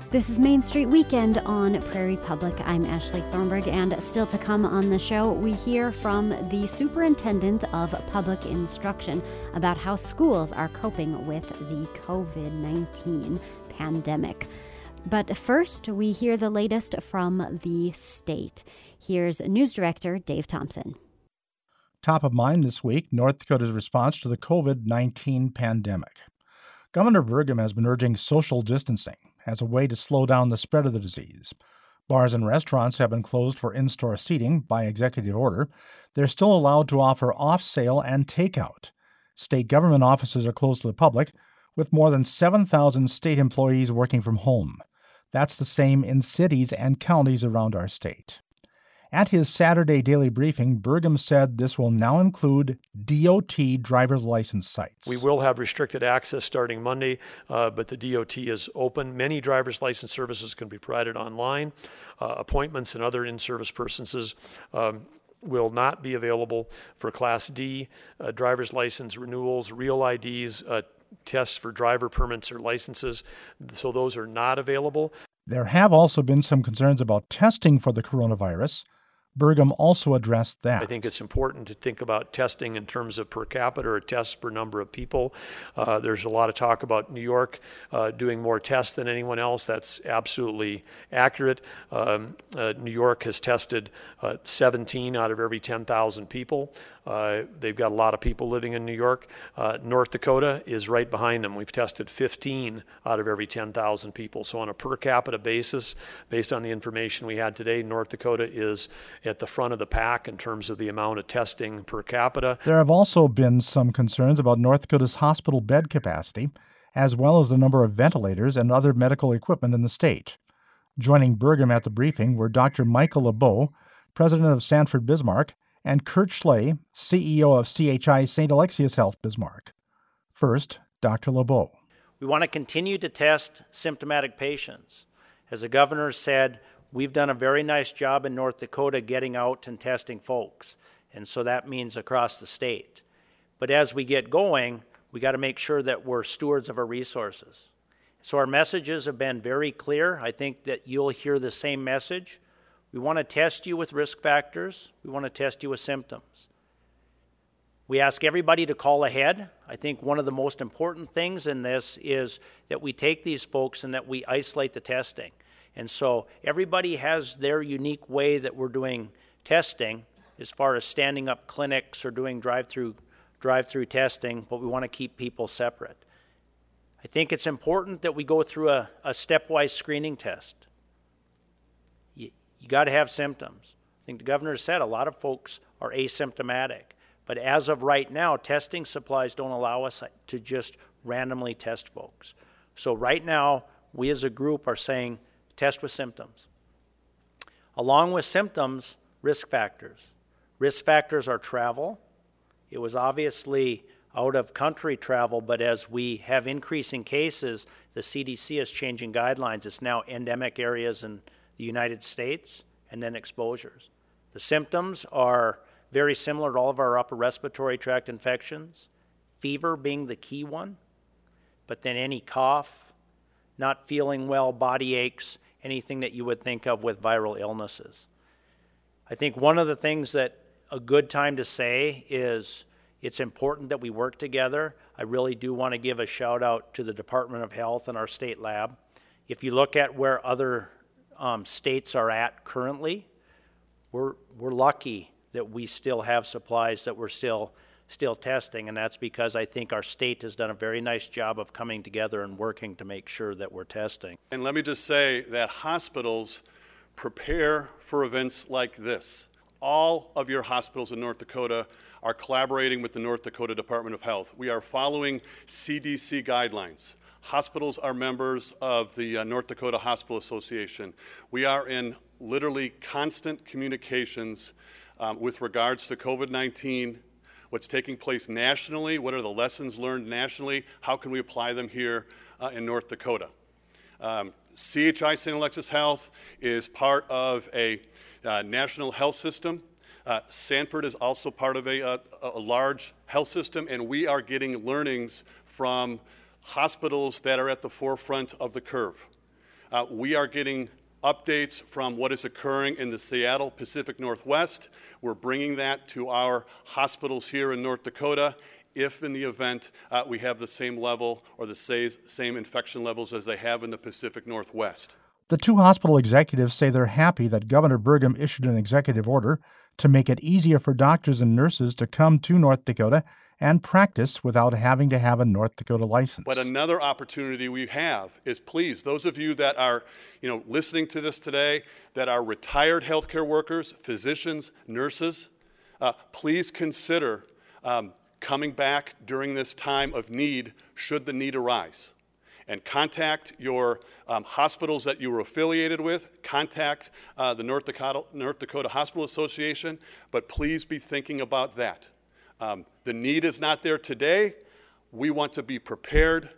This is Main Street Weekend on Prairie Public. I'm Ashley Thornburg, and still to come on the show, we hear from the Superintendent of Public Instruction about how schools are coping with the COVID-19 pandemic. But first, we hear the latest from the state. Here's News Director Dave Thompson. Top of mind this week, North Dakota's response to the COVID-19 pandemic. Governor Burgum has been urging social distancing as a way to slow down the spread of the disease. Bars and restaurants have been closed for in-store seating by executive order. They're still allowed to offer off-sale and takeout. State government offices are closed to the public, with more than 7,000 state employees working from home. That's the same in cities and counties around our state. At his Saturday daily briefing, Burgum said this will now include DOT driver's license sites. We will have restricted access starting Monday, but the DOT is open. Many driver's license services can be provided online. Appointments and other in-service purposes will not be available for Class D driver's license renewals, real IDs, tests for driver permits or licenses. So those are not available. There have also been some concerns about testing for the coronavirus. Burgum also addressed that. I think it's important to think about testing in terms of per capita or tests per number of people. There's a lot of talk about New York doing more tests than anyone else. That's absolutely accurate. New York has tested 17 out of every 10,000 people. They've got a lot of people living in New York. North Dakota is right behind them. We've tested 15 out of every 10,000 people. So on a per capita basis, based on the information we had today, North Dakota is at the front of the pack in terms of the amount of testing per capita. There have also been some concerns about North Dakota's hospital bed capacity, as well as the number of ventilators and other medical equipment in the state. Joining Burgum at the briefing were Dr. Michael LeBeau, president of Sanford Bismarck, and Kurt Schley, CEO of CHI St. Alexius Health Bismarck. First, Dr. LeBeau. We want to continue to test symptomatic patients. As the governor said, we've done a very nice job in North Dakota getting out and testing folks, and so that means across the state. But as we get going, we got to make sure that we're stewards of our resources. So our messages have been very clear. I think that you'll hear the same message. We want to test you with risk factors. We want to test you with symptoms. We ask everybody to call ahead. I think one of the most important things in this is that we take these folks and that we isolate the testing. And so everybody has their unique way that we're doing testing as far as standing up clinics or doing drive-through testing, but we want to keep people separate. I think it's important that we go through a stepwise screening test. You got to have symptoms. I think the governor said a lot of folks are asymptomatic, but as of right now, testing supplies don't allow us to just randomly test folks. So right now, we as a group are saying, test with symptoms. Along with symptoms, risk factors. Risk factors are travel. It was obviously out-of-country travel, but as we have increasing cases, the CDC is changing guidelines. It's now endemic areas in the United States and then exposures. The symptoms are very similar to all of our upper respiratory tract infections, fever being the key one, but then any cough, not feeling well, body aches, anything that you would think of with viral illnesses. I think one of the things that a good time to say is it's important that we work together. I really do want to give a shout out to the Department of Health and our state lab. If you look at where other states are at currently, we're lucky that we still have supplies that we're still testing, and that's because I think our state has done a very nice job of coming together and working to make sure that we're testing. And let me just say that hospitals prepare for events like this. All of your hospitals in North Dakota are collaborating with the North Dakota Department of Health. We are following CDC guidelines. Hospitals are members of the North Dakota Hospital Association. We are in literally constant communications with regards to COVID-19, what's taking place nationally, what are the lessons learned nationally, how can we apply them here in North Dakota. CHI St. Alexius Health is part of a national health system. Sanford is also part of a large health system, and we are getting learnings from hospitals that are at the forefront of the curve. We are getting updates from what is occurring in the Seattle Pacific Northwest. We're bringing that to our hospitals here in North Dakota if in the event we have the same level or the same infection levels as they have in the Pacific Northwest. The two hospital executives say they're happy that Governor Burgum issued an executive order to make it easier for doctors and nurses to come to North Dakota and practice without having to have a North Dakota license. But another opportunity we have is, please, those of you that are listening to this today, that are retired healthcare workers, physicians, nurses, please consider coming back during this time of need, should the need arise. And contact your hospitals that you were affiliated with, contact the North Dakota Hospital Association, but please be thinking about that. The need is not there today. We want to be prepared,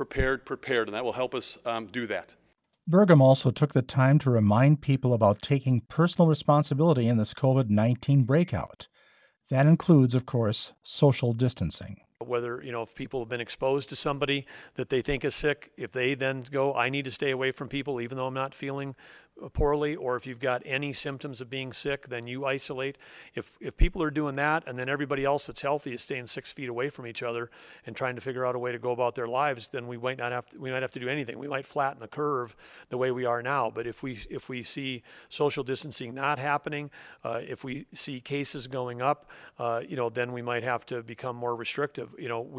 and that will help us do that. Burgum also took the time to remind people about taking personal responsibility in this COVID-19 breakout. That includes, of course, social distancing. Whether, if people have been exposed to somebody that they think is sick, if they then go, I need to stay away from people even though I'm not feeling poorly, or if you've got any symptoms of being sick, then you isolate. If people are doing that and then everybody else that's healthy is staying 6 feet away from each other and trying to figure out a way to go about their lives, then we might have to do anything. We might flatten the curve the way we are now. But if we see social distancing not happening, if we see cases going up, then we might have to become more restrictive.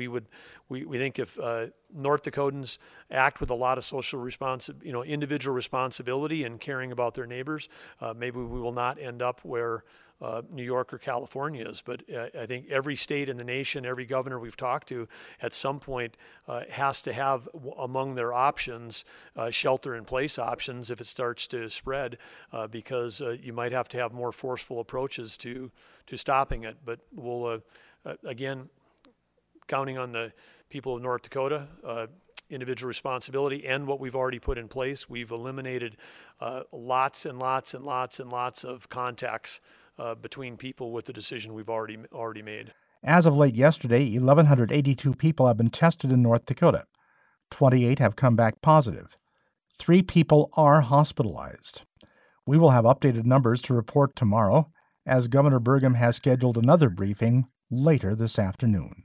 We think if North Dakotans act with a lot of social individual responsibility and caring about their neighbors, maybe we will not end up where New York or California is. But I think every state in the nation, every governor we've talked to at some point has to have among their options shelter-in-place options if it starts to spread, because you might have to have more forceful approaches to stopping it. But we'll, again, counting on the people of North Dakota, individual responsibility, and what we've already put in place. We've eliminated lots and lots and lots and lots of contacts between people with the decision we've already made. As of late yesterday, 1,182 people have been tested in North Dakota. 28 have come back positive. 3 people are hospitalized. We will have updated numbers to report tomorrow, as Governor Burgum has scheduled another briefing later this afternoon.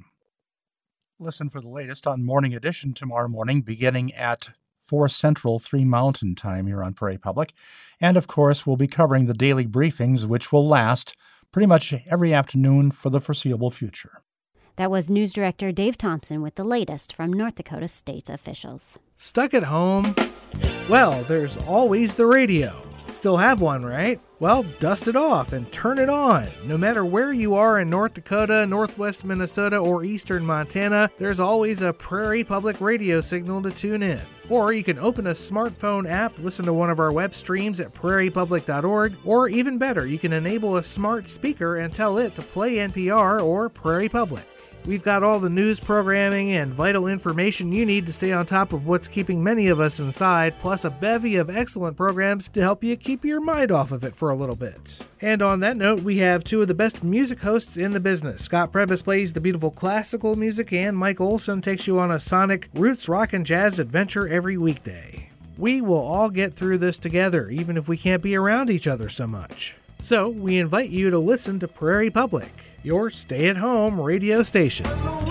Listen for the latest on Morning Edition tomorrow morning, beginning at 4 Central, 3 Mountain time here on Prairie Public. And, of course, we'll be covering the daily briefings, which will last pretty much every afternoon for the foreseeable future. That was News Director Dave Thompson with the latest from North Dakota state officials. Stuck at home? Well, there's always the radio. Still have one, right? Well, dust it off and turn it on. No matter where you are in North Dakota, Northwest Minnesota, or Eastern Montana, there's always a Prairie Public radio signal to tune in. Or you can open a smartphone app, listen to one of our web streams at prairiepublic.org, or even better, you can enable a smart speaker and tell it to play NPR or Prairie Public. We've got all the news programming and vital information you need to stay on top of what's keeping many of us inside, plus a bevy of excellent programs to help you keep your mind off of it for a little bit. And on that note, we have 2 of the best music hosts in the business. Scott Prebis plays the beautiful classical music, and Mike Olson takes you on a sonic roots rock and jazz adventure every weekday. We will all get through this together, even if we can't be around each other so much. So, we invite you to listen to Prairie Public, your stay-at-home radio station.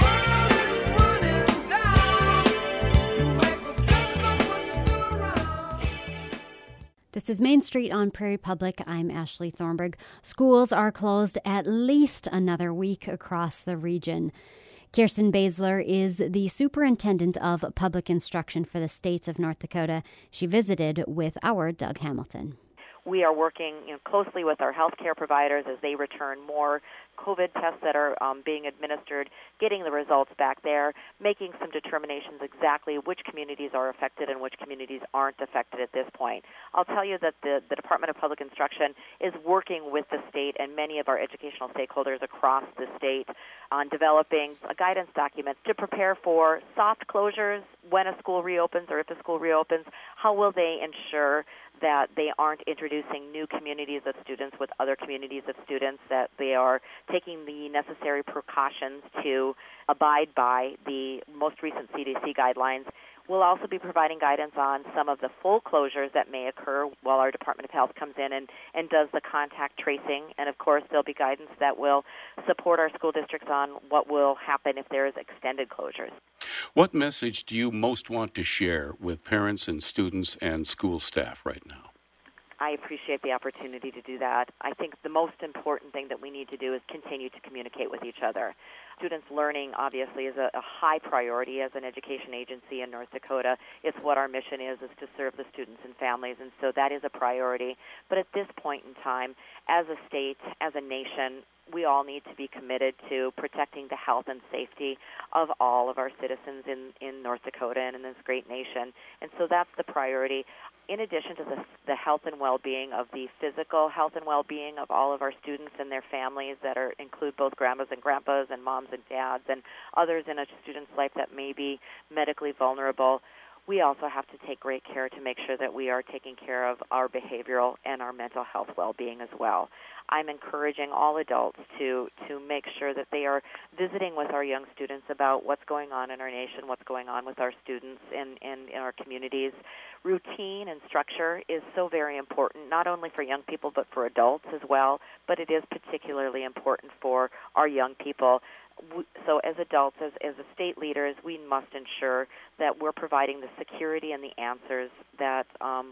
This is Main Street on Prairie Public. I'm Ashley Thornburg. Schools are closed at least another week across the region. Kirsten Baszler is the superintendent of public instruction for the state of North Dakota. She visited with our Doug Hamilton. We are working closely with our healthcare providers as they return more COVID tests that are being administered, getting the results back there, making some determinations exactly which communities are affected and which communities aren't affected at this point. I'll tell you that the Department of Public Instruction is working with the state and many of our educational stakeholders across the state on developing a guidance document to prepare for soft closures when a school reopens or if a school reopens. How will they ensure that they aren't introducing new communities of students with other communities of students, that they are taking the necessary precautions to abide by the most recent CDC guidelines. We'll also be providing guidance on some of the full closures that may occur while our Department of Health comes in and does the contact tracing. And, of course, there'll be guidance that will support our school districts on what will happen if there is extended closures. What message do you most want to share with parents and students and school staff right now? I appreciate the opportunity to do that. I think the most important thing that we need to do is continue to communicate with each other. Students learning, obviously, is a high priority as an education agency in North Dakota. It's what our mission is to serve the students and families, and so that is a priority. But at this point in time, as a state, as a nation, we all need to be committed to protecting the health and safety of all of our citizens in North Dakota and in this great nation. And so that's the priority. In addition to the health and well-being of the physical health and well-being of all of our students and their families that include both grandmas and grandpas and moms and dads and others in a student's life that may be medically vulnerable, we also have to take great care to make sure that we are taking care of our behavioral and our mental health well-being as well. I'm encouraging all adults to make sure that they are visiting with our young students about what's going on in our nation, what's going on with our students and in our communities. Routine and structure is so very important, not only for young people but for adults as well, but it is particularly important for our young people. So as adults, as state leaders, we must ensure that we're providing the security and the answers that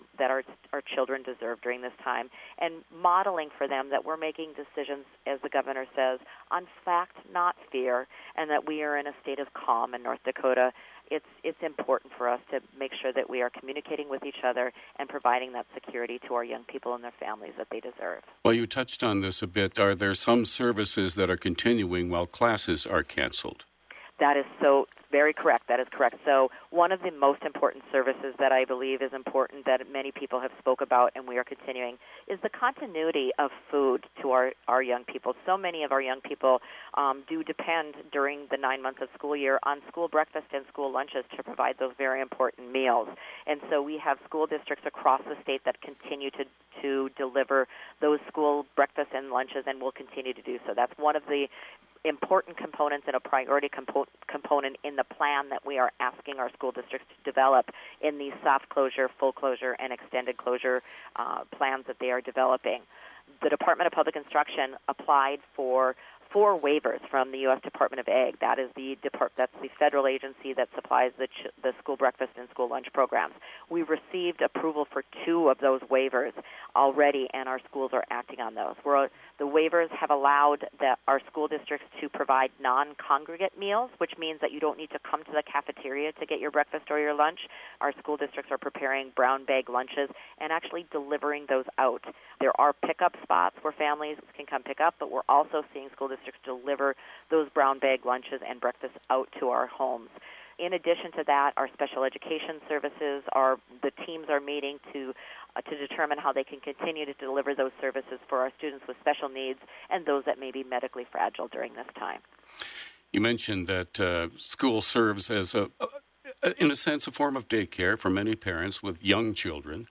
our children deserve during this time, and modeling for them that we're making decisions, as the governor says, on fact, not fear, and that we are in a state of calm in North Dakota. It's important for us to make sure that we are communicating with each other and providing that security to our young people and their families that they deserve. Well, you touched on this a bit. Are there some services that are continuing while classes are canceled? That is so very correct. That is correct. So one of the most important services that I believe is important that many people have spoke about and we are continuing is the continuity of food to our young people. So many of our young people do depend during the 9 months of school year on school breakfast and school lunches to provide those very important meals. And so we have school districts across the state that continue to deliver those school breakfasts and lunches and will continue to do so. That's one of the important components and a priority component in the plan that we are asking our school districts to develop in these soft closure, full closure, and extended closure plans that they are developing. The Department of Public Instruction applied for 4 waivers from the U.S. Department of Ag. That is that's the federal agency that supplies the school breakfast and school lunch programs. We received approval for 2 of those waivers already, and our schools are acting on those. The waivers have allowed our school districts to provide non-congregate meals, which means that you don't need to come to the cafeteria to get your breakfast or your lunch. Our school districts are preparing brown bag lunches and actually delivering those out. There are pickup spots where families can come pick up, but we're also seeing school districts deliver those brown bag lunches and breakfasts out to our homes. In addition to that, our special education services, the teams are meeting to determine how they can continue to deliver those services for our students with special needs and those that may be medically fragile during this time. You mentioned that school serves as, in a sense, a form of daycare for many parents with young children.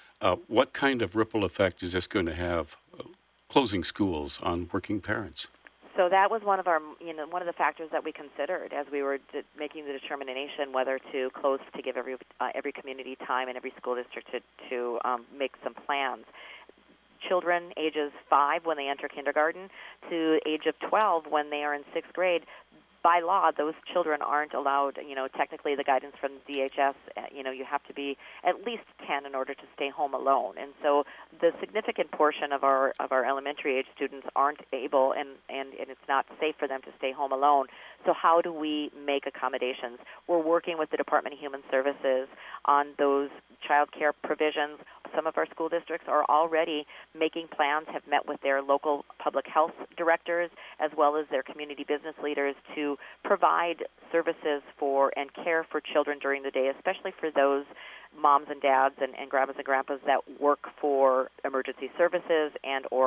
What kind of ripple effect is this going to have, closing schools, on working parents? So that was one of the factors that we considered as we were making the determination whether to close to give every community time and every school district to make some plans. Children ages 5 when they enter kindergarten to age of 12 when they are in 6th grade. By law, those children aren't allowed, technically the guidance from DHS, you have to be at least 10 in order to stay home alone. And so the significant portion of our elementary age students aren't able and it's not safe for them to stay home alone. So how do we make accommodations? We're working with the Department of Human Services on those child care provisions. Some of our school districts are already making plans, have met with their local public health directors as well as their community business leaders to provide services for and care for children during the day, especially for those moms and dads and grandmas and grandpas that work for emergency services and or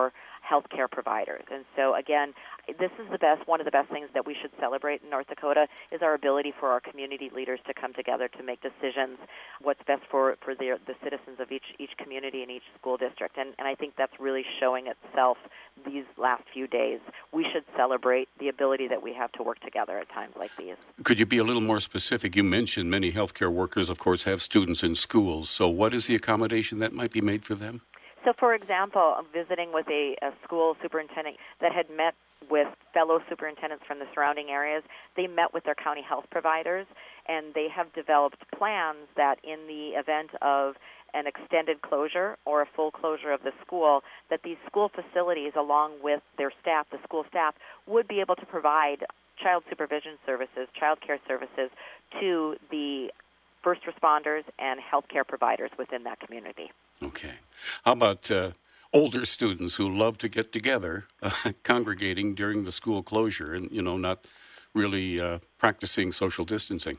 healthcare providers. And so, again, this is one of the best things that we should celebrate in North Dakota is our ability for our community leaders to come together to make decisions what's best for the citizens of each community and each school district. And I think that's really showing itself these last few days. We should celebrate the ability that we have to work together at times like these. Could you be a little more specific? You mentioned many healthcare workers, of course, have students in schools. So what is the accommodation that might be made for them? So, for example, visiting with a school superintendent that had met with fellow superintendents from the surrounding areas, they met with their county health providers, and they have developed plans that in the event of an extended closure or a full closure of the school, that these school facilities, along with their staff, the school staff, would be able to provide child supervision services, child care services to the first responders and healthcare providers within that community. Okay. How about older students who love to get together, congregating during the school closure and, not really practicing social distancing?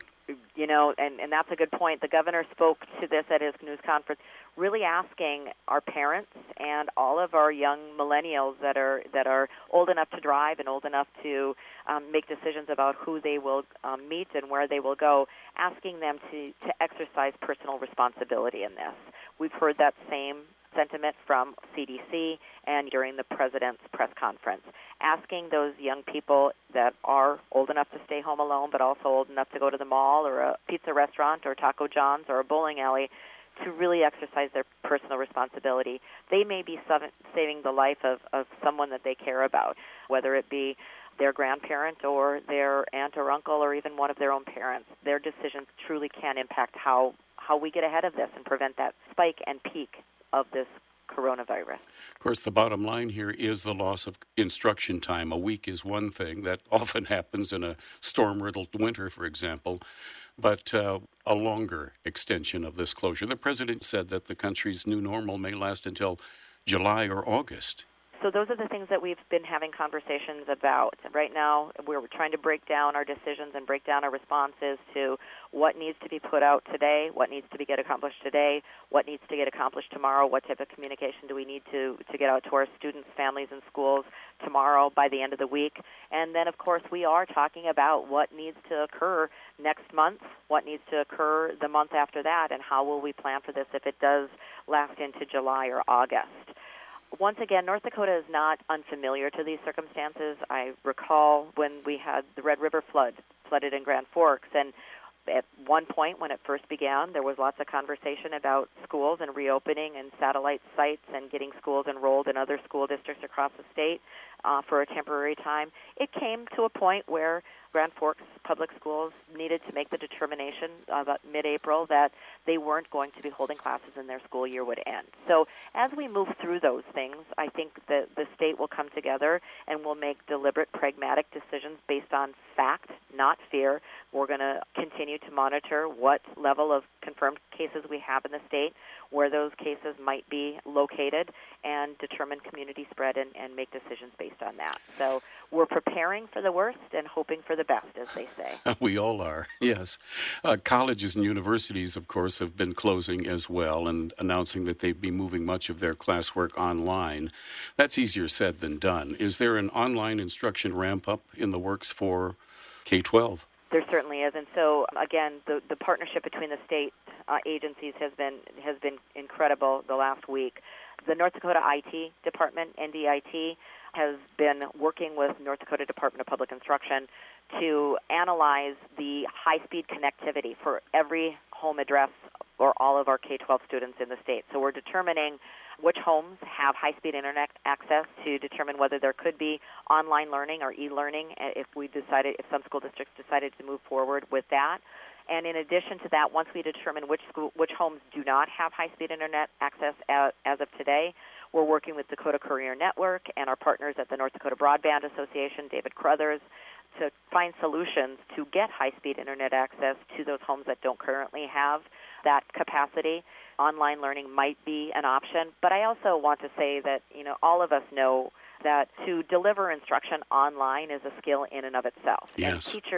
And that's a good point. The governor spoke to this at his news conference, really asking our parents and all of our young millennials that are old enough to drive and old enough to make decisions about who they will meet and where they will go, asking them to exercise personal responsibility in this. We've heard that same sentiment from CDC and during the president's press conference, asking those young people that are old enough to stay home alone but also old enough to go to the mall or a pizza restaurant or Taco John's or a bowling alley to really exercise their personal responsibility. They may be saving the life of someone that they care about, whether it be their grandparent or their aunt or uncle or even one of their own parents. Their decisions truly can impact how we get ahead of this and prevent that spike and peak of this coronavirus. Of course, the bottom line here is the loss of instruction time. A week is one thing. That often happens in a storm-riddled winter, for example, but a longer extension of this closure. The president said that the country's new normal may last until July or August. So those are the things that we've been having conversations about. Right now, we're trying to break down our decisions and break down our responses to what needs to be put out today, what needs to get accomplished today, what needs to get accomplished tomorrow, what type of communication do we need to get out to our students, families, and schools tomorrow by the end of the week. And then, of course, we are talking about what needs to occur next month, what needs to occur the month after that, and how will we plan for this if it does last into July or August. Once again, North Dakota is not unfamiliar to these circumstances. I recall when we had the Red River flooded in Grand Forks, and at one point when it first began, there was lots of conversation about schools and reopening and satellite sites and getting schools enrolled in other school districts across the state for a temporary time. It came to a point where Grand Forks Public Schools needed to make the determination about mid-April that they weren't going to be holding classes and their school year would end. So as we move through those things, I think that the state will come together and will make deliberate, pragmatic decisions based on fact, not fear. We're going to continue to monitor what level of confirmed cases we have in the state, where those cases might be located, and determine community spread and make decisions based on that. So we're preparing for the worst and hoping for the best, as they say. We all are, yes. Colleges and universities, of course, have been closing as well and announcing that they'd be moving much of their classwork online. That's easier said than done. Is there an online instruction ramp-up in the works for K-12? There certainly is, and so again, the partnership between the state agencies has been incredible the last week. The North Dakota IT Department, NDIT, has been working with North Dakota Department of Public Instruction to analyze the high-speed connectivity for every home address or all of our K-12 students in the state. So we're determining which homes have high-speed internet access to determine whether there could be online learning or e-learning if some school districts decided to move forward with that. And in addition to that, once we determine which homes do not have high-speed internet access as of today, we're working with Dakota Courier Network and our partners at the North Dakota Broadband Association, David Crothers, to find solutions to get high-speed internet access to those homes that don't currently have that capacity. Online learning might be an option, but I also want to say that all of us know that to deliver instruction online is a skill in and of itself. Yes. And teachers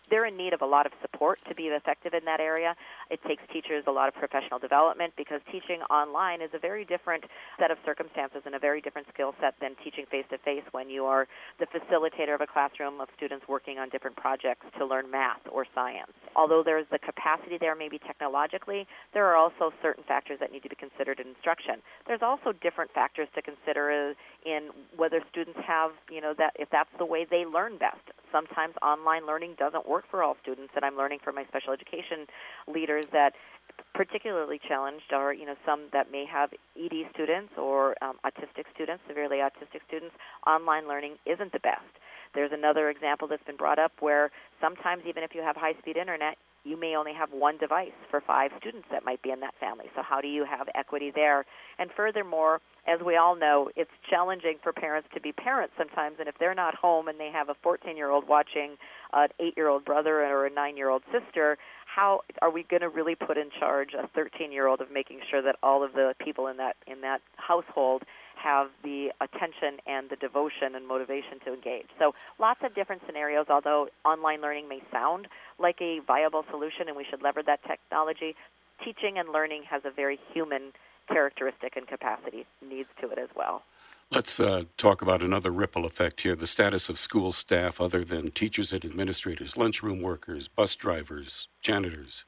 they're in need of a lot of support to be effective in that area. It takes teachers a lot of professional development because teaching online is a very different set of circumstances and a very different skill set than teaching face-to-face when you are the facilitator of a classroom of students working on different projects to learn math or science. Although there's the capacity there maybe technologically, there are also certain factors that need to be considered in instruction. There's also different factors to consider in whether students have, that if that's the way they learn best. Sometimes online learning doesn't work for all students, and I'm learning from my special education leaders that particularly challenged are, some that may have ED students or autistic students, severely autistic students. Online learning isn't the best. There's another example that's been brought up where sometimes even if you have high-speed internet, you may only have one device for 5 students that might be in that family. So how do you have equity there? And furthermore, as we all know, it's challenging for parents to be parents sometimes, and if they're not home and they have a 14-year-old watching an 8-year-old brother or a 9-year-old sister, how are we going to really put in charge a 13-year-old of making sure that all of the people in that household have the attention and the devotion and motivation to engage? So lots of different scenarios, although online learning may sound like a viable solution and we should leverage that technology, teaching and learning has a very human characteristic and capacity needs to it as well. Let's talk about another ripple effect here, the status of school staff other than teachers and administrators, lunchroom workers, bus drivers, janitors.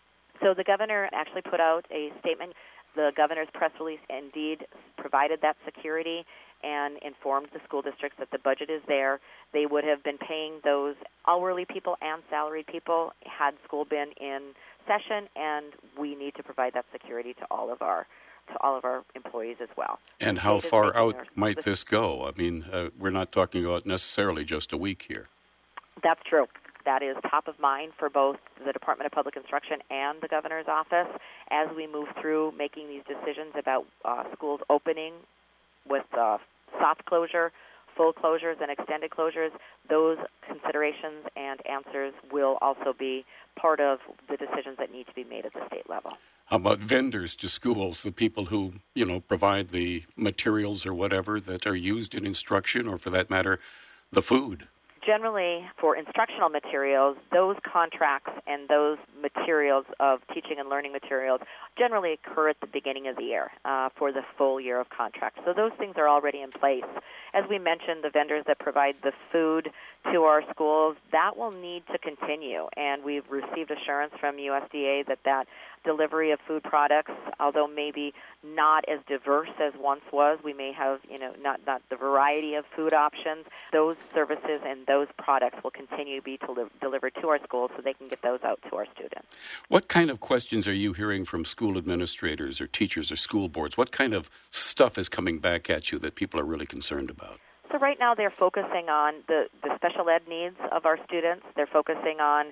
So the governor actually put out a statement. The governor's press release indeed provided that security and informed the school districts that the budget is there. They would have been paying those hourly people and salaried people had school been in session, and we need to provide that security to all of our employees as well. And how far out might this go? I mean, we're not talking about necessarily just a week here. That's true. That is top of mind for both the Department of Public Instruction and the governor's office as we move through making these decisions about schools opening with soft closure, full closures, and extended closures. Those considerations and answers will also be part of the decisions that need to be made at the state level. How about vendors to schools, the people who, provide the materials or whatever that are used in instruction, or for that matter, the food? Generally, for instructional materials, those contracts and those materials of teaching and learning materials generally occur at the beginning of the year for the full year of contract. So those things are already in place. As we mentioned, the vendors that provide the food to our schools, that will need to continue. And we've received assurance from USDA that delivery of food products, although maybe not as diverse as once was, we may have, not the variety of food options. Those services and those products will continue to be delivered to our schools so they can get those out to our students. What kind of questions are you hearing from school administrators or teachers or school boards? What kind of stuff is coming back at you that people are really concerned about? So right now they're focusing on the special ed needs of our students. They're focusing on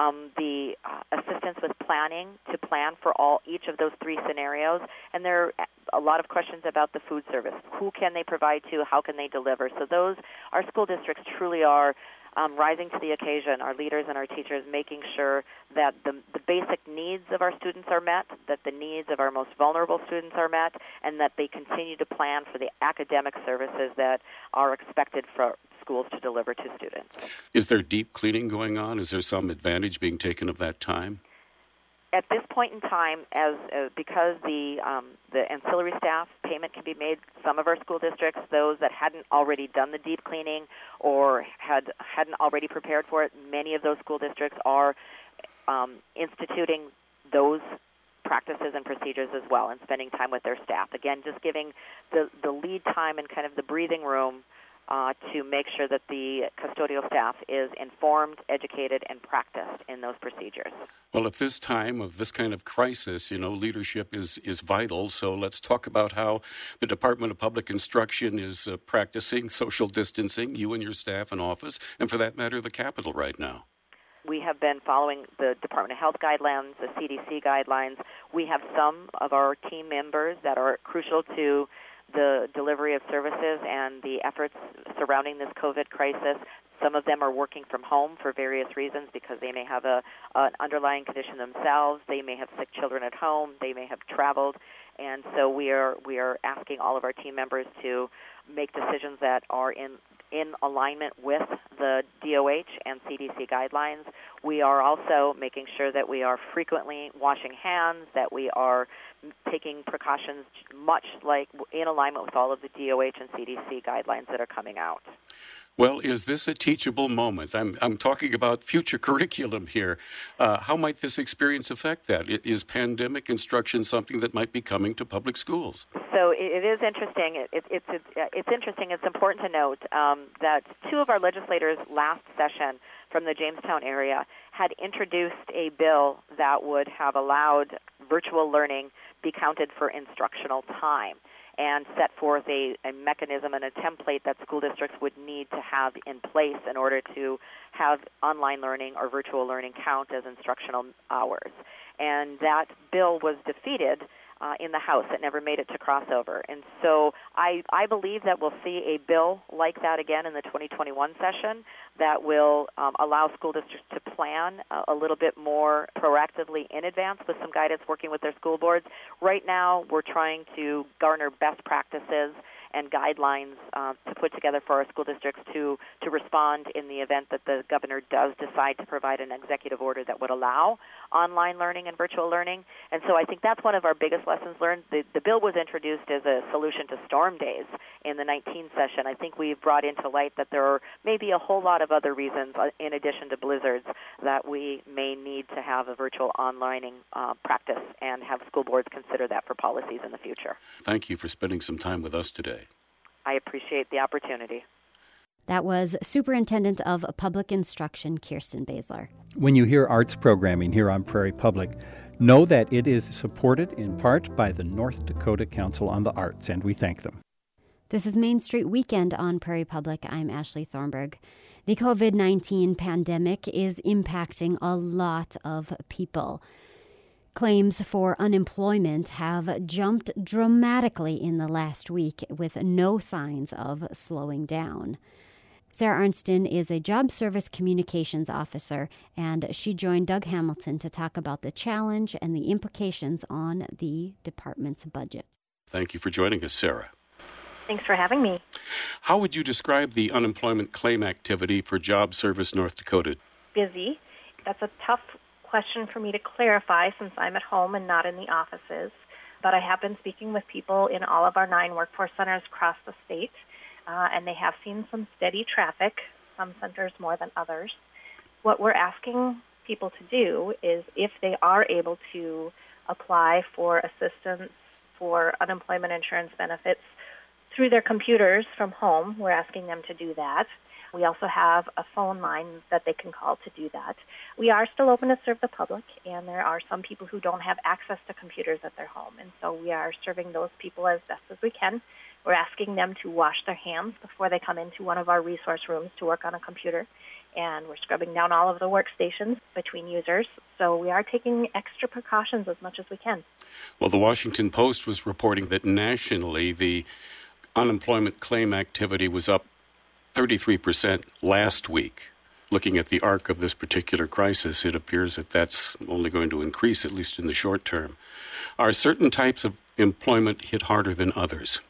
the assistance with planning to plan for each of those 3 scenarios. And there are a lot of questions about the food service. Who can they provide to? How can they deliver? So our school districts truly are rising to the occasion, our leaders and our teachers making sure that the basic needs of our students are met, that the needs of our most vulnerable students are met, and that they continue to plan for the academic services that are expected for schools to deliver to students. Is there deep cleaning going on? Is there some advantage being taken of that time? At this point in time, because the ancillary staff payment can be made, some of our school districts, those that hadn't already done the deep cleaning or hadn't already prepared for it, many of those school districts are instituting those practices and procedures as well and spending time with their staff. Again, just giving the lead time and kind of the breathing room to make sure that the custodial staff is informed, educated, and practiced in those procedures. Well, at this time of this kind of crisis, leadership is vital. So let's talk about how the Department of Public Instruction is practicing social distancing, you and your staff and office, and for that matter, the Capitol right now. We have been following the Department of Health guidelines, the CDC guidelines. We have some of our team members that are crucial to the delivery of services and the efforts surrounding this COVID crisis. Some of them are working from home for various reasons because they may have an underlying condition themselves. They may have sick children at home. They may have traveled. And so we are asking all of our team members to make decisions that are in in alignment with the DOH and CDC guidelines. We are also making sure that we are frequently washing hands, that we are taking precautions much like in alignment with all of the DOH and CDC guidelines that are coming out. Well, is this a teachable moment? I'm talking about future curriculum here. How might this experience affect that? Is pandemic instruction something that might be coming to public schools? So it is interesting. It's interesting. It's important to note that two of our legislators last session from the Jamestown area had introduced a bill that would have allowed virtual learning be counted for instructional time, and set forth a mechanism and a template that school districts would need to have in place in order to have online learning or virtual learning count as instructional hours. And that bill was defeated in the House. It never made it to crossover. And so I believe that we'll see a bill like that again in the 2021 session that will allow school districts to plan a little bit more proactively in advance with some guidance working with their school boards. Right now, we're trying to garner best practices and guidelines to put together for our school districts to respond in the event that the governor does decide to provide an executive order that would allow online learning and virtual learning. And so I think that's one of our biggest lessons learned. The bill was introduced as a solution to storm days in the 19 session. I think we've brought into light that there are maybe a whole lot of other reasons, in addition to blizzards, that we may need to have a virtual online practice and have school boards consider that for policies in the future. Thank you for spending some time with us today. I appreciate the opportunity. That was Superintendent of Public Instruction, Kirsten Baszler. When you hear arts programming here on Prairie Public, know that it is supported in part by the North Dakota Council on the Arts, and we thank them. This is Main Street Weekend on Prairie Public. I'm Ashley Thornburg. The COVID-19 pandemic is impacting a lot of people. Claims for unemployment have jumped dramatically in the last week with no signs of slowing down. Sarah Arnston is a job service communications officer, and she joined Doug Hamilton to talk about the challenge and the implications on the department's budget. Thank you for joining us, Sarah. Thanks for having me. How would you describe the unemployment claim activity for Job Service North Dakota? Busy. That's a tough question for me to clarify since I'm at home and not in the offices. But I have been speaking with people in all of our 9 workforce centers across the state, and they have seen some steady traffic, some centers more than others. What we're asking people to do is, if they are able to apply for assistance for unemployment insurance benefits through their computers from home, we're asking them to do that. We also have a phone line that they can call to do that. We are still open to serve the public, and there are some people who don't have access to computers at their home, and so we are serving those people as best as we can. We're asking them to wash their hands before they come into one of our resource rooms to work on a computer, and we're scrubbing down all of the workstations between users, so we are taking extra precautions as much as we can. Well, the Washington Post was reporting that nationally the unemployment claim activity was up 33% last week. Looking at the arc of this particular crisis, it appears that that's only going to increase, at least in the short term. Are certain types of employment hit harder than others?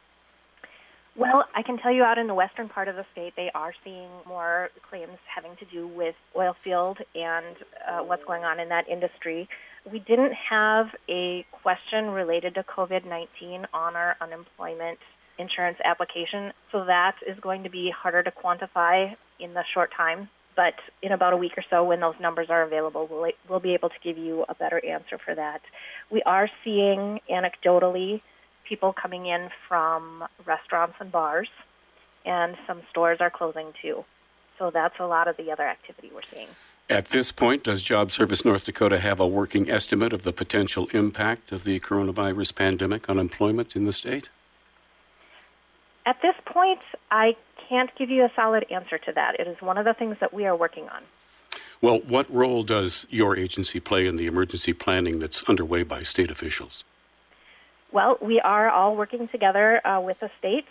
Well, I can tell you out in the western part of the state, they are seeing more claims having to do with oil field and what's going on in that industry. We didn't have a question related to COVID-19 on our unemployment insurance application, so that is going to be harder to quantify in the short time. But in about a week or so, when those numbers are available, we'll be able to give you a better answer for that. We are seeing, anecdotally, people coming in from restaurants and bars, and some stores are closing too. So that's a lot of the other activity we're seeing. At this point, does Job Service North Dakota have a working estimate of the potential impact of the coronavirus pandemic on employment in the state? At this point, I can't give you a solid answer to that. It is one of the things that we are working on. Well, what role does your agency play in the emergency planning that's underway by state officials? Well, we are all working together with the state.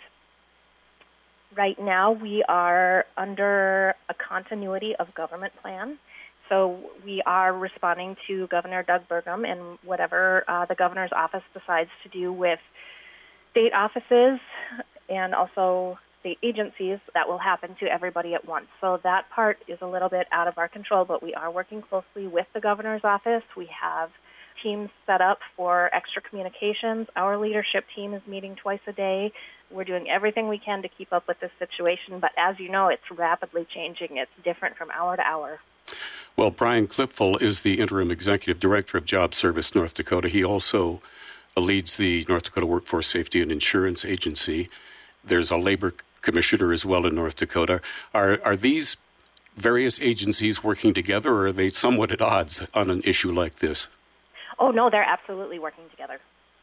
Right now, we are under a continuity of government plan. So we are responding to Governor Doug Burgum and whatever the governor's office decides to do with state offices and also state agencies, that will happen to everybody at once. So that part is a little bit out of our control, but we are working closely with the governor's office. We have teams set up for extra communications. Our leadership team is meeting twice a day. We're doing everything we can to keep up with this situation, but as you know, it's rapidly changing. It's different from hour to hour. Well, Brian Klipfel is the Interim Executive Director of Job Service North Dakota. He also leads the North Dakota Workforce Safety and Insurance Agency. There's a labor commissioner as well in North Dakota. Are these various agencies working together, or are they somewhat at odds on an issue like this? Oh, no, they're absolutely working together.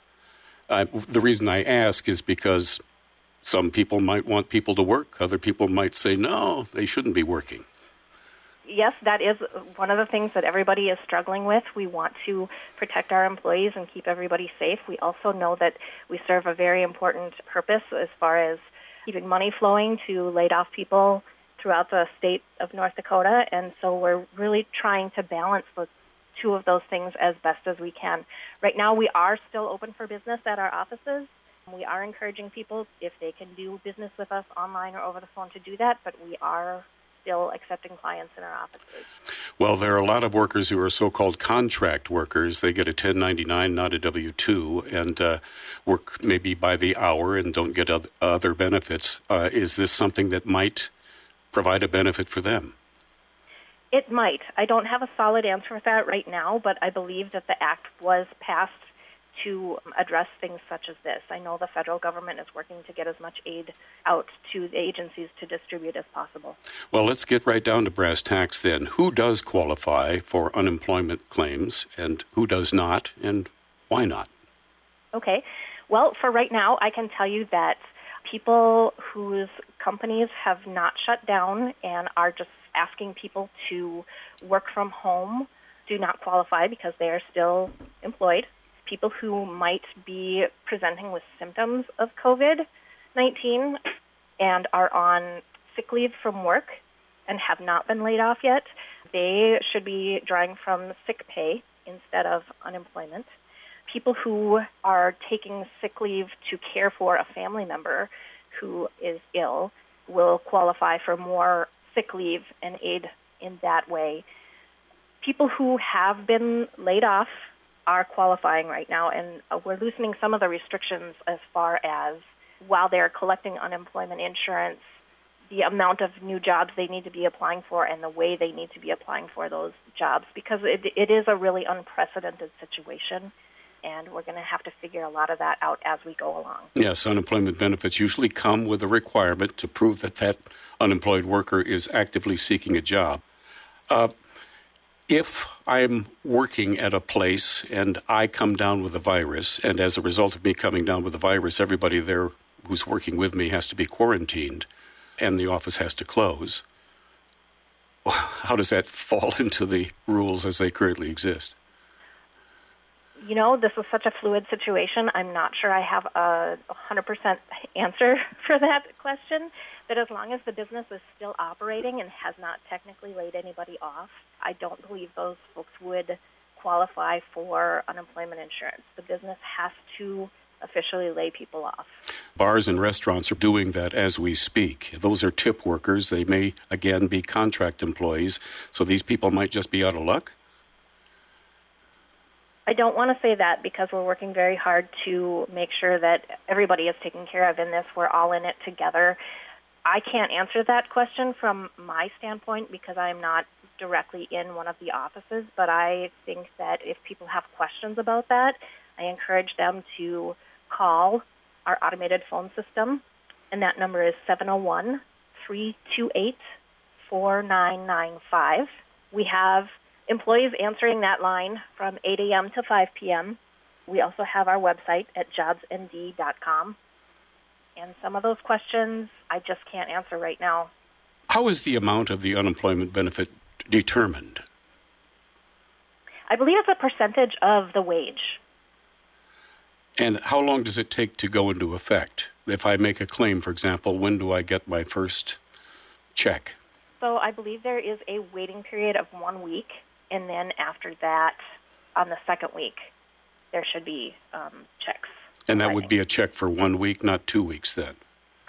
The reason I ask is because some people might want people to work. Other people might say, no, they shouldn't be working. Yes, that is one of the things that everybody is struggling with. We want to protect our employees and keep everybody safe. We also know that we serve a very important purpose as far as keeping money flowing to laid-off people throughout the state of North Dakota, and so we're really trying to balance the two of those things as best as we can. Right now, we are still open for business at our offices. We are encouraging people, if they can do business with us online or over the phone, to do that, but we are still accepting clients in our offices. Well, there are a lot of workers who are so-called contract workers. They get a 1099, not a W-2, and work maybe by the hour and don't get other benefits. Is this something that might provide a benefit for them? It might. I don't have a solid answer for that right now, but I believe that the act was passed to address things such as this. I know the federal government is working to get as much aid out to the agencies to distribute as possible. Well, let's get right down to brass tacks then. Who does qualify for unemployment claims and who does not, and why not? Okay. Well, for right now, I can tell you that people whose companies have not shut down and are just asking people to work from home do not qualify because they are still employed. People who might be presenting with symptoms of COVID-19 and are on sick leave from work and have not been laid off yet, they should be drawing from sick pay instead of unemployment. People who are taking sick leave to care for a family member who is ill will qualify for more sick leave and aid in that way. People who have been laid off are qualifying right now, and we're loosening some of the restrictions as far as while they're collecting unemployment insurance, the amount of new jobs they need to be applying for and the way they need to be applying for those jobs, because it is a really unprecedented situation, and we're going to have to figure a lot of that out as we go along. Yes, unemployment benefits usually come with a requirement to prove that that unemployed worker is actively seeking a job. If I'm working at a place and I come down with a virus, and as a result of me coming down with the virus, everybody there who's working with me has to be quarantined and the office has to close, how does that fall into the rules as they currently exist? You know, this is such a fluid situation. I'm not sure I have a 100% answer for that question. But as long as the business is still operating and has not technically laid anybody off, I don't believe those folks would qualify for unemployment insurance. The business has to officially lay people off. Bars and restaurants are doing that as we speak. Those are tip workers. They may, again, be contract employees. So these people might just be out of luck? I don't want to say that because we're working very hard to make sure that everybody is taken care of in this. We're all in it together. I can't answer that question from my standpoint because I'm not directly in one of the offices, but I think that if people have questions about that, I encourage them to call our automated phone system, and that number is 701-328-4995. We have employees answering that line from 8 a.m. to 5 p.m. We also have our website at jobsnd.com. And some of those questions I just can't answer right now. How is the amount of the unemployment benefit determined? I believe it's a percentage of the wage. And how long does it take to go into effect? If I make a claim, for example, when do I get my first check? So I believe there is a waiting period of 1 week, and then after that, on the second week, there should be checks. And that would be a check for 1 week, not 2 weeks then?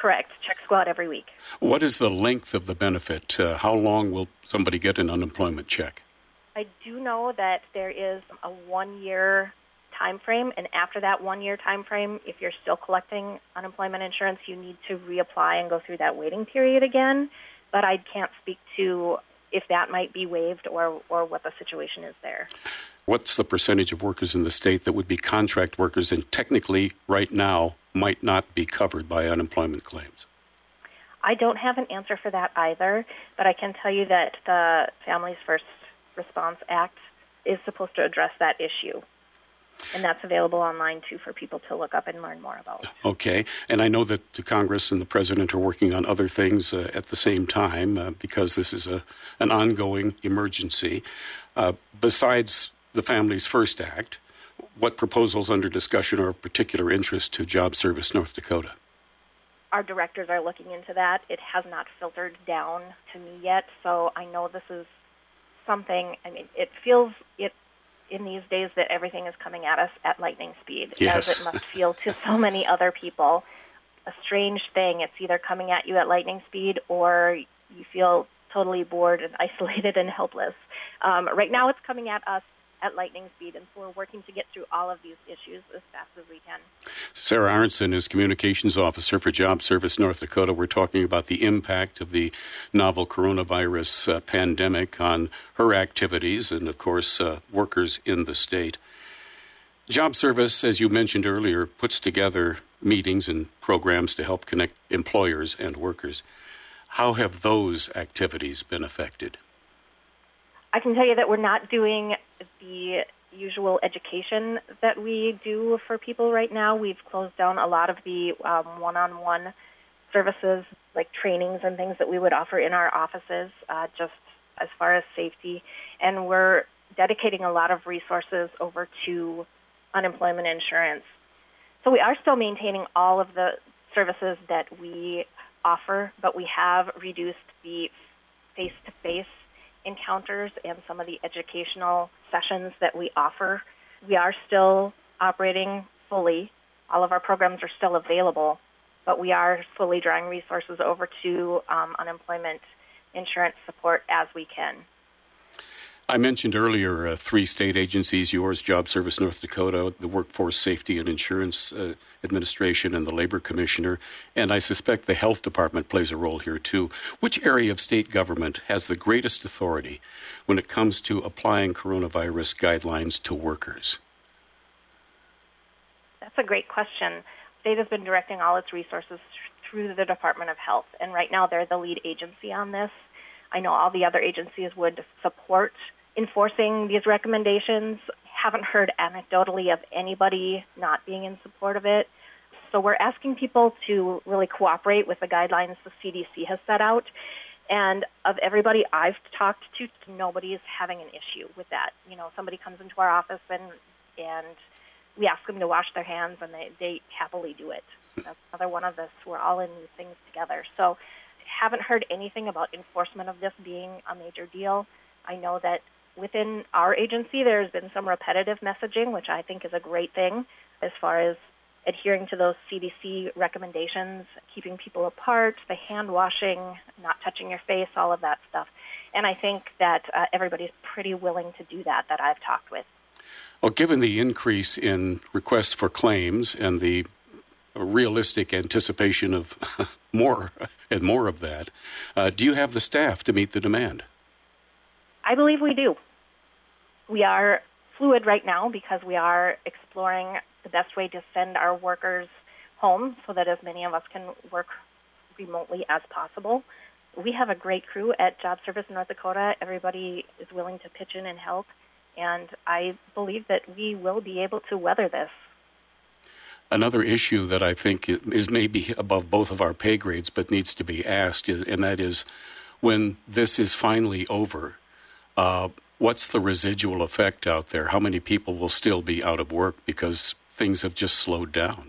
Correct. Checks go out every week. What is the length of the benefit? How long will somebody get an unemployment check? I do know that there is a 1-year time frame, and after that 1-year time frame, if you're still collecting unemployment insurance, you need to reapply and go through that waiting period again. But I can't speak to if that might be waived or what the situation is there. What's the percentage of workers in the state that would be contract workers and technically right now might not be covered by unemployment claims? I don't have an answer for that either, but I can tell you that the Families First Response Act is supposed to address that issue. And that's available online, too, for people to look up and learn more about. Okay. And I know that the Congress and the President are working on other things at the same time because this is an ongoing emergency. Besides the Families First Act, what proposals under discussion are of particular interest to Job Service North Dakota? Our directors are looking into that. It has not filtered down to me yet, so I know this is something. I mean, it feels in these days that everything is coming at us at lightning speed, yes, as it must feel to so many other people. A strange thing. It's either coming at you at lightning speed or you feel totally bored and isolated and helpless. Right now it's coming at us at lightning speed, and so we're working to get through all of these issues as fast as we can. Sarah Arntzen is Communications Officer for Job Service North Dakota. We're talking about the impact of the novel coronavirus pandemic on her activities and, of course, workers in the state. Job Service, as you mentioned earlier, puts together meetings and programs to help connect employers and workers. How have those activities been affected? I can tell you that we're not doing the usual education that we do for people right now. We've closed down a lot of the one-on-one services like trainings and things that we would offer in our offices just as far as safety. And we're dedicating a lot of resources over to unemployment insurance. So we are still maintaining all of the services that we offer, but we have reduced the face-to-face encounters and some of the educational sessions that we offer. We are still operating fully. All of our programs are still available, but we are slowly drawing resources over to unemployment insurance support as we can. I mentioned earlier 3 state agencies, yours, Job Service North Dakota, the Workforce Safety and Insurance Administration, and the Labor Commissioner, and I suspect the Health Department plays a role here too. Which area of state government has the greatest authority when it comes to applying coronavirus guidelines to workers? That's a great question. The state has been directing all its resources through the Department of Health, and right now they're the lead agency on this. I know all the other agencies would support enforcing these recommendations. Haven't heard anecdotally of anybody not being in support of it. So we're asking people to really cooperate with the guidelines the CDC has set out. And of everybody I've talked to, nobody's having an issue with that. You know, somebody comes into our office and we ask them to wash their hands, and they happily do it. That's another one of this. We're all in these things together. So haven't heard anything about enforcement of this being a major deal. I know that within our agency there's been some repetitive messaging, which I think is a great thing as far as adhering to those CDC recommendations, keeping people apart, the hand washing, not touching your face, all of that stuff. And I think that everybody's pretty willing to do that I've talked with. Well, given the increase in requests for claims and the realistic anticipation of more and more of that, do you have the staff to meet the demand? I believe we do. We are fluid right now because we are exploring the best way to send our workers home so that as many of us can work remotely as possible. We have a great crew at Job Service North Dakota. Everybody is willing to pitch in and help, and I believe that we will be able to weather this. Another issue that I think is maybe above both of our pay grades but needs to be asked, and that is when this is finally over, what's the residual effect out there? How many people will still be out of work because things have just slowed down?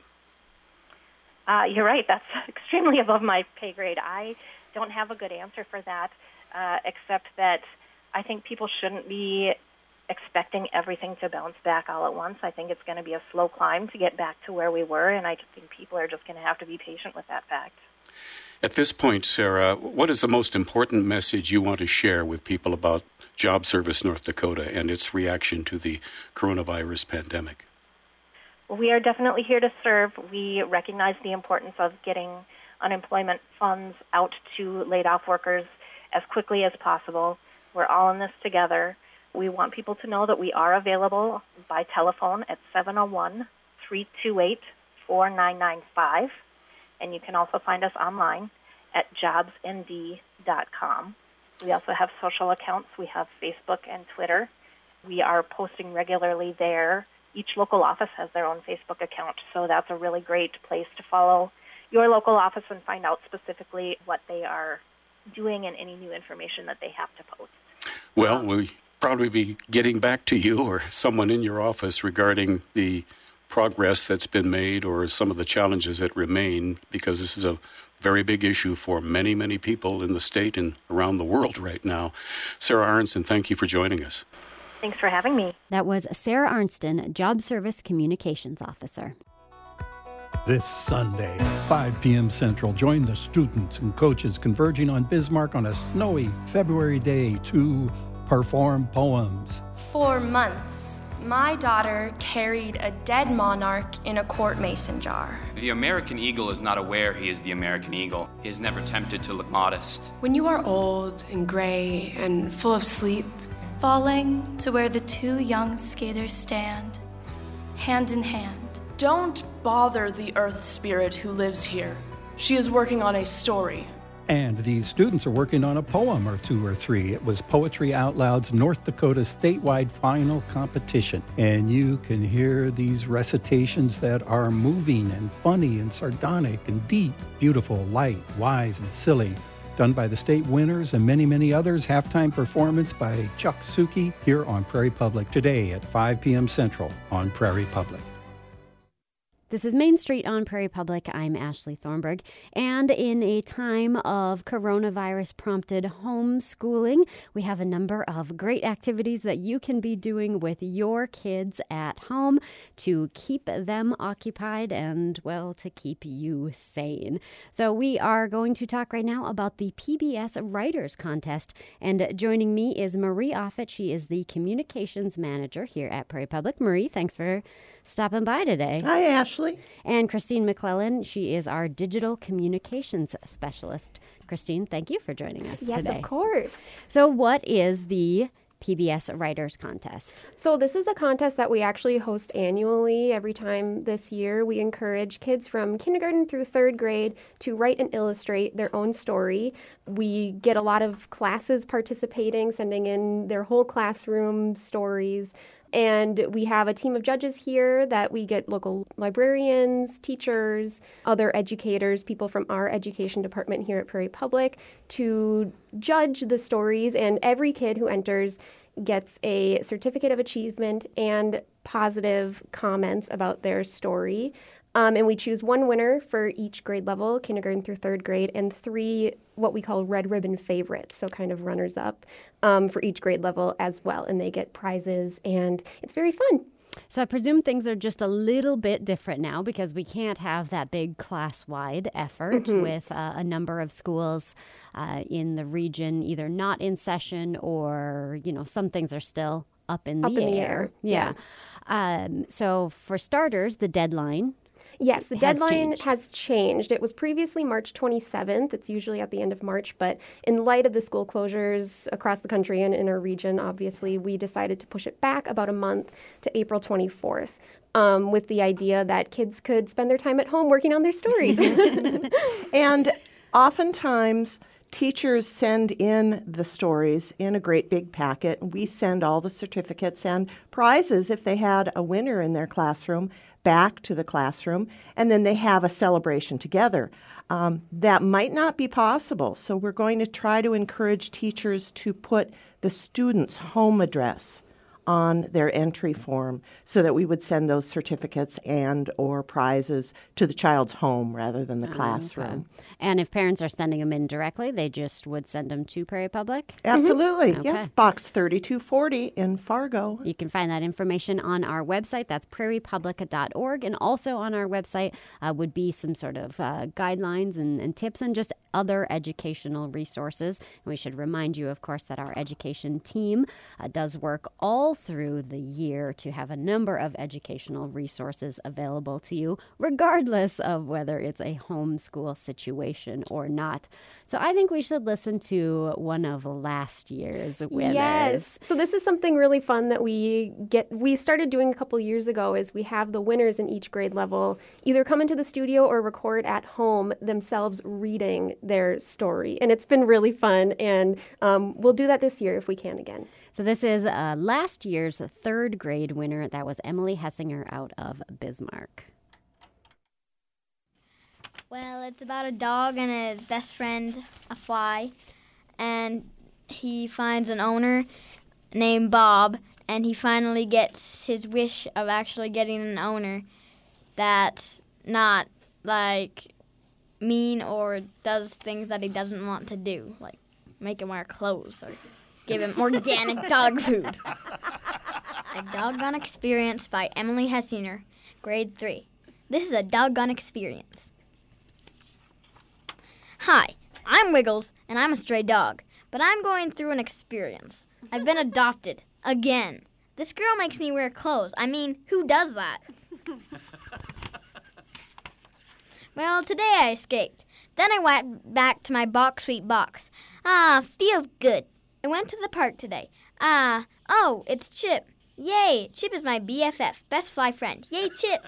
You're right. That's extremely above my pay grade. I don't have a good answer for that, except that I think people shouldn't be expecting everything to bounce back all at once. I think it's going to be a slow climb to get back to where we were, and I just think people are just going to have to be patient with that fact. At this point, Sarah, what is the most important message you want to share with people about Job Service North Dakota and its reaction to the coronavirus pandemic? We are definitely here to serve. We recognize the importance of getting unemployment funds out to laid-off workers as quickly as possible. We're all in this together. We want people to know that we are available by telephone at 701-328-4995. And you can also find us online at jobsnd.com. We also have social accounts. We have Facebook and Twitter. We are posting regularly there. Each local office has their own Facebook account, so that's a really great place to follow your local office and find out specifically what they are doing and any new information that they have to post. Well, we'll probably be getting back to you or someone in your office regarding the progress that's been made or some of the challenges that remain, because this is a very big issue for many, many people in the state and around the world right now. Sarah Arntzen, thank you for joining us. Thanks for having me. That was Sarah Arntzen, Job Service Communications Officer. This Sunday, 5 p.m. Central, join the students and coaches converging on Bismarck on a snowy February day to perform poems. For months, my daughter carried a dead monarch in a court mason jar. The American eagle is not aware he is the American eagle. He is never tempted to look modest. When you are old and gray and full of sleep, falling to where the two young skaters stand, hand in hand. Don't bother the Earth Spirit who lives here. She is working on a story. And these students are working on a poem or two or three. It was Poetry Out Loud's North Dakota statewide final competition. And you can hear these recitations that are moving and funny and sardonic and deep, beautiful, light, wise, and silly. Done by the state winners and many, many others. Halftime performance by Chuck Suki here on Prairie Public today at 5 p.m. Central on Prairie Public. This is Main Street on Prairie Public. I'm Ashley Thornburg. And in a time of coronavirus-prompted homeschooling, we have a number of great activities that you can be doing with your kids at home to keep them occupied and, well, to keep you sane. So we are going to talk right now about the PBS Writers Contest. And joining me is Marie Offit. She is the Communications Manager here at Prairie Public. Marie, thanks for stopping by today. Hi, Ashley. And Christine McClellan, she is our Digital Communications Specialist. Christine, thank you for joining us today. Yes, of course. So what is the PBS Writers Contest? So this is a contest that we actually host annually. Every time this year, we encourage kids from kindergarten through third grade to write and illustrate their own story. We get a lot of classes participating, sending in their whole classroom stories. And we have a team of judges here that we get local librarians, teachers, other educators, people from our education department here at Prairie Public to judge the stories. And every kid who enters gets a certificate of achievement and positive comments about their story. And we choose one winner for each grade level, kindergarten through third grade, and 3 what we call red ribbon favorites, so kind of runners-up for each grade level as well. And they get prizes, and it's very fun. So I presume things are just a little bit different now because we can't have that big class-wide effort with a number of schools in the region either not in session or, you know, some things are still up in the air. Yeah. So for starters, the deadline. Yes, the deadline has changed. It was previously March 27th. It's usually at the end of March, but in light of the school closures across the country and in our region, obviously, we decided to push it back about a month to April 24th. With the idea that kids could spend their time at home working on their stories. And oftentimes, teachers send in the stories in a great big packet. We send all the certificates and prizes if they had a winner in their classroom back to the classroom, and then they have a celebration together. That might not be possible, so we're going to try to encourage teachers to put the student's home address on their entry form so that we would send those certificates and or prizes to the child's home rather than the classroom. Okay. And if parents are sending them in directly, they just would send them to Prairie Public? Absolutely. Okay. Yes, Box 3240 in Fargo. You can find that information on our website. That's prairiepublic.org. And also on our website would be some sort of guidelines and tips and just other educational resources. And we should remind you, of course, that our education team does work all through the year to have a number of educational resources available to you, regardless of whether it's a homeschool situation or not. So I think we should listen to one of last year's winners. Yes. So this is something really fun that we started doing a couple years ago is we have the winners in each grade level either come into the studio or record at home themselves reading their story. And it's been really fun, and we'll do that this year if we can again. So this is last year's third grade winner. That was Emily Hessinger out of Bismarck. Well, it's about a dog and his best friend, a fly, and he finds an owner named Bob, and he finally gets his wish of actually getting an owner that's not, like, mean or does things that he doesn't want to do, like make him wear clothes or give him organic dog food. A Doggone Experience by Emily Hessinger, grade 3. This is a doggone experience. Hi, I'm Wiggles, and I'm a stray dog, but I'm going through an experience. I've been adopted, again. This girl makes me wear clothes. I mean, who does that? Well, today I escaped. Then I went back to my box sweet box. Feels good. I went to the park today. Oh, it's Chip. Yay, Chip is my BFF, best fly friend. Yay, Chip.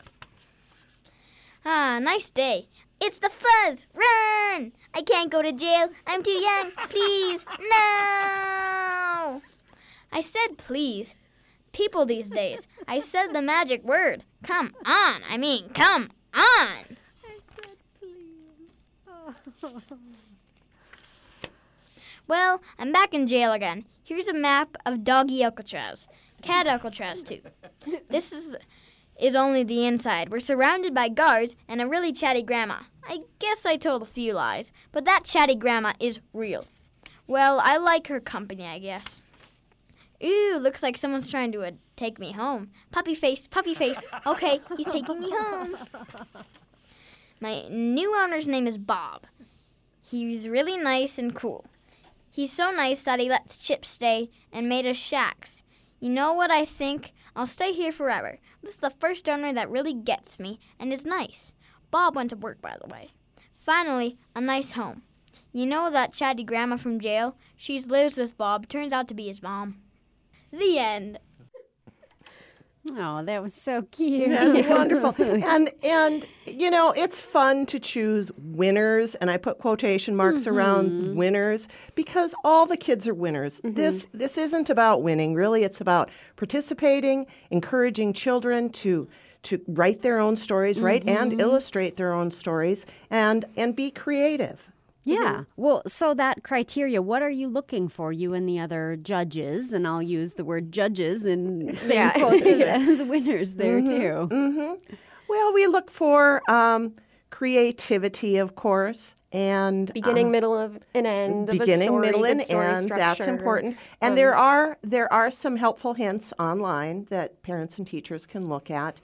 Nice day. It's the fuzz! Run! I can't go to jail. I'm too young. Please. No! I said please. People these days. I said the magic word. Come on. I mean, come on. I said please. Oh. Well, I'm back in jail again. Here's a map of doggy Alcatraz. Cat Alcatraz, too. This is only the inside. We're surrounded by guards and a really chatty grandma. I guess I told a few lies, but that chatty grandma is real. Well, I like her company, I guess. Ooh, looks like someone's trying to take me home. Puppy face, puppy face. Okay, he's taking me home. My new owner's name is Bob. He's really nice and cool. He's so nice that he lets Chip stay and made us shacks. You know what I think? I'll stay here forever. This is the first owner that really gets me and is nice. Bob went to work, by the way. Finally, a nice home. You know that chatty grandma from jail? She lives with Bob. Turns out to be his mom. The end. Oh, that was so cute. That's wonderful. And you know, it's fun to choose winners, and I put quotation marks around winners because all the kids are winners. This isn't about winning, really. It's about participating, encouraging children to write their own stories, write and illustrate their own stories, and be creative. Yeah. Well, so that criteria, what are you looking for, you and the other judges? And I'll use the word judges in same quotes as winners there, too. Well, we look for creativity, of course, and beginning, middle, and end of a story. Beginning, middle, and end. That's important. And there are some helpful hints online that parents and teachers can look at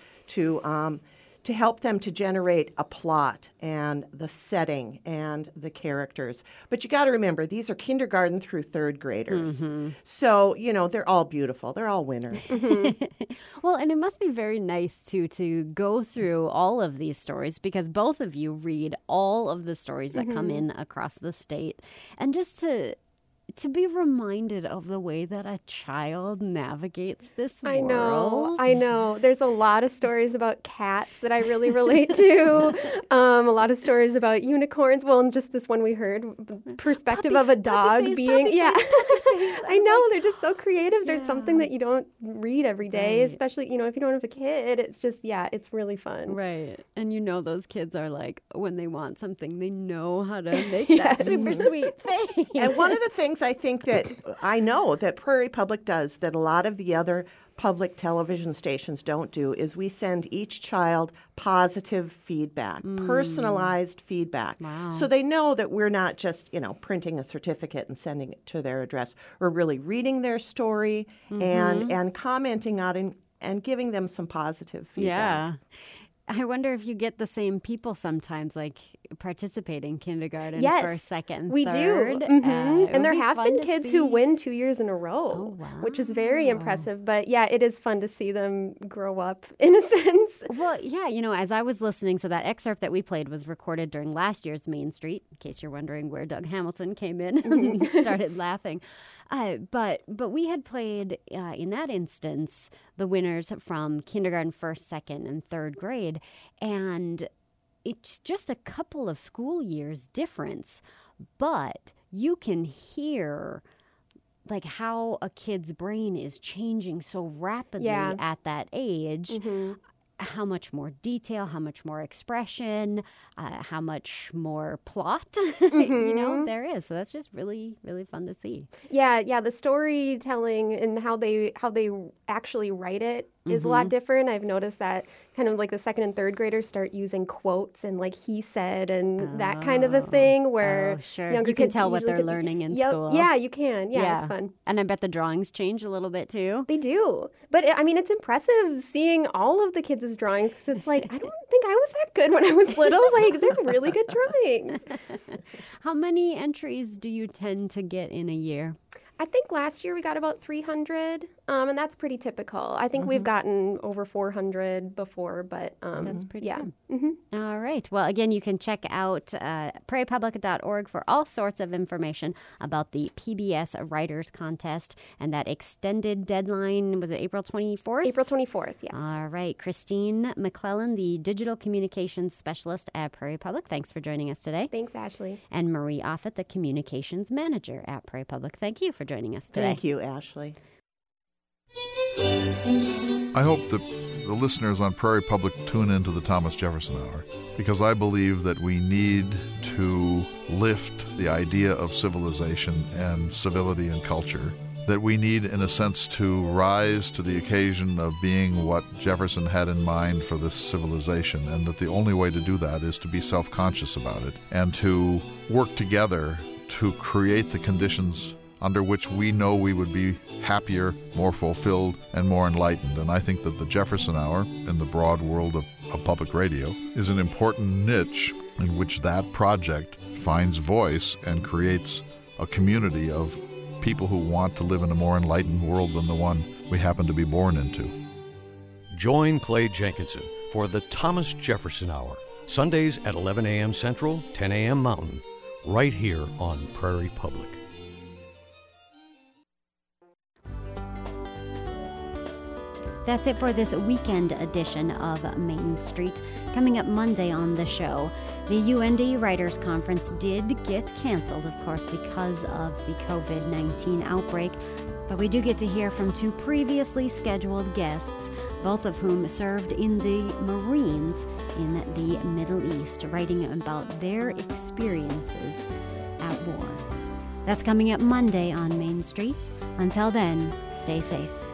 to help them to generate a plot and the setting and the characters. But you got to remember, these are kindergarten through third graders. So, you know, they're all beautiful. They're all winners. Well, and it must be very nice, too, to go through all of these stories because both of you read all of the stories that come in across the state. And just to be reminded of the way that a child navigates this world. I know. There's a lot of stories about cats that I really relate to. A lot of stories about unicorns. Well, and just this one we heard, perspective of a dog being. I know. They're just so creative. There's something that you don't read every day, especially, you know, if you don't have a kid. It's just, it's really fun. Right. And you know those kids are like, when they want something, they know how to make that super sweet thing. And one of the things things I think that I know that Prairie Public does that a lot of the other public television stations don't do is we send each child positive feedback, personalized feedback. Wow. So they know that we're not just, printing a certificate and sending it to their address. We're really reading their story and commenting on it and giving them some positive feedback. Yeah. I wonder if you get the same people sometimes, like participating kindergarten, Yes, first, second, we third. do. would And there be have fun been to kids see. who win 2 years in a row, which is very impressive. But yeah, it is fun to see them grow up in a sense. Well, yeah, as I was listening, so that excerpt that we played was recorded during last year's Main Street, in case you're wondering where Doug Hamilton came in and started laughing. But we had played, in that instance, the winners from kindergarten, first, second, and third grade. And it's just a couple of school years difference. But you can hear like how a kid's brain is changing so rapidly at that age. How much more detail, how much more expression, how much more plot, there is. So that's just really, really fun to see. Yeah, the storytelling and how they actually write it is a lot different. I've noticed that kind of like the second and third graders start using quotes and like he said and that kind of a thing where younger you can kids tell what usually they're learning in school. Yeah, you can. Yeah, it's fun. And I bet the drawings change a little bit too. They do. But I mean, it's impressive seeing all of the kids' drawings because it's like, I don't think I was that good when I was little. Like, they're really good drawings. How many entries do you tend to get in a year? I think last year we got about 300, and that's pretty typical. I think we've gotten over 400 before, but that's pretty good. Mm-hmm. All right. Well, again, you can check out prairiepublic.org for all sorts of information about the PBS Writers Contest and that extended deadline. Was it April 24th? April 24th, yes. All right. Christine McClellan, the Digital Communications Specialist at Prairie Public. Thanks for joining us today. Thanks, Ashley. And Marie Offit, the Communications Manager at Prairie Public. Thank you for joining us today. Thank you, Ashley. I hope that the listeners on Prairie Public tune into the Thomas Jefferson Hour because I believe that we need to lift the idea of civilization and civility and culture, that we need, in a sense, to rise to the occasion of being what Jefferson had in mind for this civilization, and that the only way to do that is to be self-conscious about it and to work together to create the conditions under which we know we would be happier, more fulfilled, and more enlightened. And I think that the Jefferson Hour, in the broad world of public radio, is an important niche in which that project finds voice and creates a community of people who want to live in a more enlightened world than the one we happen to be born into. Join Clay Jenkinson for the Thomas Jefferson Hour, Sundays at 11 a.m. Central, 10 a.m. Mountain, right here on Prairie Public. That's it for this weekend edition of Main Street. Coming up Monday on the show, the UND Writers Conference did get canceled, of course, because of the COVID-19 outbreak. But we do get to hear from two previously scheduled guests, both of whom served in the Marines in the Middle East, writing about their experiences at war. That's coming up Monday on Main Street. Until then, stay safe.